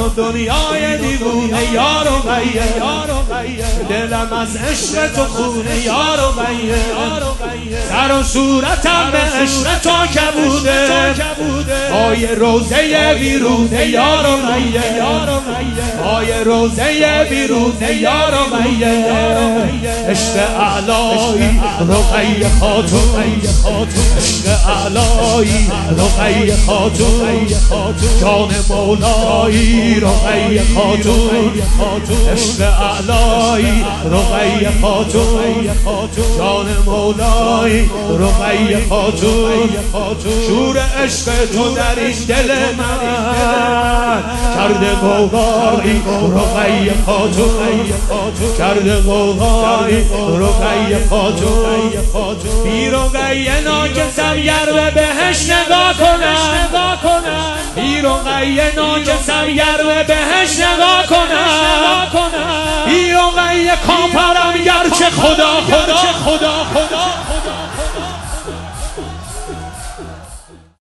دنیای دیوونه یار و غیر، دلم از عشق تو خونه یار و غیر، سر و صورتم به عشق تو کبوده، پای روزه بیرونه یار و غیر، پای روزه بیرونه یار و غیر، عشق اعلایی رقیه خاتون، عشق اعلایی رقیه خاتون، جان مولایی رقیه خاتون، عشق اعلایی رقیه خاتون، جان مولایی رقیه خاتون، شور عشق تو در این دل من کرده غوغایی رقیه خاتون، کرده غوغایی رقیه خاتون، بی رقیه ناکسم گر به بهش نگاه کنم، بی رقیه ناکسم گر به بهش نگاه کنم، بی رقیه کافرم گرچه خدا